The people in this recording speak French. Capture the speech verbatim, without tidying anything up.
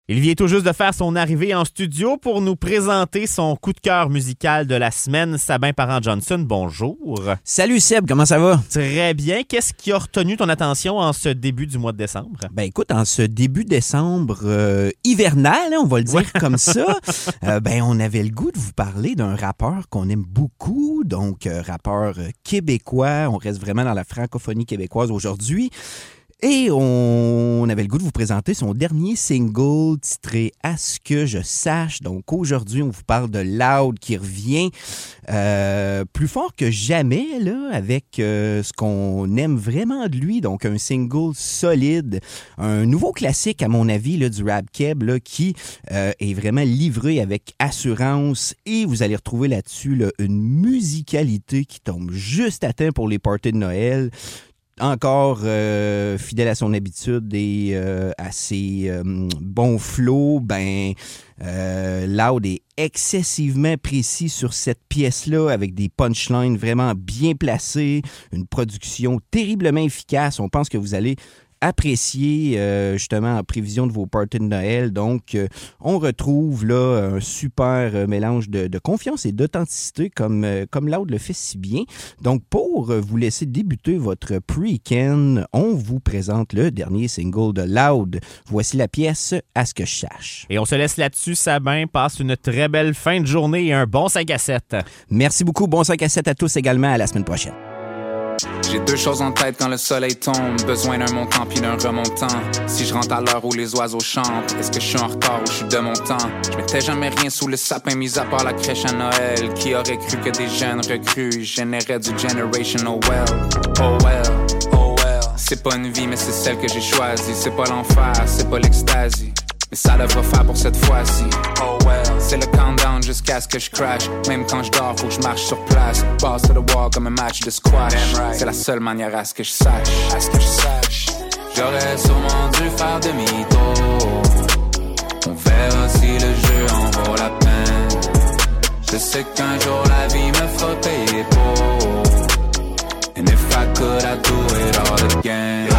Il vient tout juste de faire son arrivée en studio pour nous présenter son coup de cœur musical de la semaine. Sabin Parent-Johnson, bonjour. Salut Seb, comment ça va? Très bien. Qu'est-ce qui a retenu ton attention en ce début du mois de décembre? Ben écoute, en ce début décembre euh, hivernal, hein, on va le dire ouais. comme ça, euh, ben on avait le goût de vous parler d'un rappeur qu'on aime beaucoup, donc euh, rappeur québécois. On reste vraiment dans la francophonie québécoise aujourd'hui. Et on avait le goût de vous présenter son dernier single titré « À ce que je sache ». Donc aujourd'hui, on vous parle de Loud qui revient euh, plus fort que jamais là, avec euh, ce qu'on aime vraiment de lui. Donc un single solide, un nouveau classique à mon avis là, du rap keb là, qui euh, est vraiment livré avec assurance. Et vous allez retrouver là-dessus là, une musicalité qui tombe juste à temps pour les parties de Noël. Encore euh, fidèle à son habitude et euh, à ses euh, bons flows, ben euh, Loud est excessivement précis sur cette pièce-là avec des punchlines vraiment bien placées, une production terriblement efficace. On pense que vous allez apprécier euh, justement en prévision de vos parties de Noël. Donc, euh, on retrouve là un super euh, mélange de, de confiance et d'authenticité comme, euh, comme Loud le fait si bien. Donc, pour euh, vous laisser débuter votre pre-weekend, on vous présente le dernier single de Loud. Voici la pièce « À ce que je sache ». Et on se laisse là-dessus, Sabin. Passe une très belle fin de journée et un bon cinq à sept. Merci beaucoup. Bon cinq à sept à tous également. À la semaine prochaine. J'ai deux choses en tête quand le soleil tombe. Besoin d'un montant puis d'un remontant. Si je rentre à l'heure où les oiseaux chantent, est-ce que je suis en retard ou je suis de mon temps? Je mettais jamais rien sous le sapin, mis à part la crèche à Noël. Qui aurait cru que des jeunes recrues généraient du generational wealth? Oh well, oh well. C'est pas une vie mais c'est celle que j'ai choisie. C'est pas l'enfer, c'est pas l'extasie, mais ça devra faire pour cette fois-ci. Oh well. C'est le countdown jusqu'à ce que je crash. Même quand je dors, faut que je marche sur place. Pass to the wall comme un match de squash. Right. C'est la seule manière à ce que je sache. À ce que je sache. J'aurais sûrement dû faire demi-tour. On verra si le jeu en vaut la peine. Je sais qu'un jour la vie me fera payer pour. And if I could, I'd do it all again.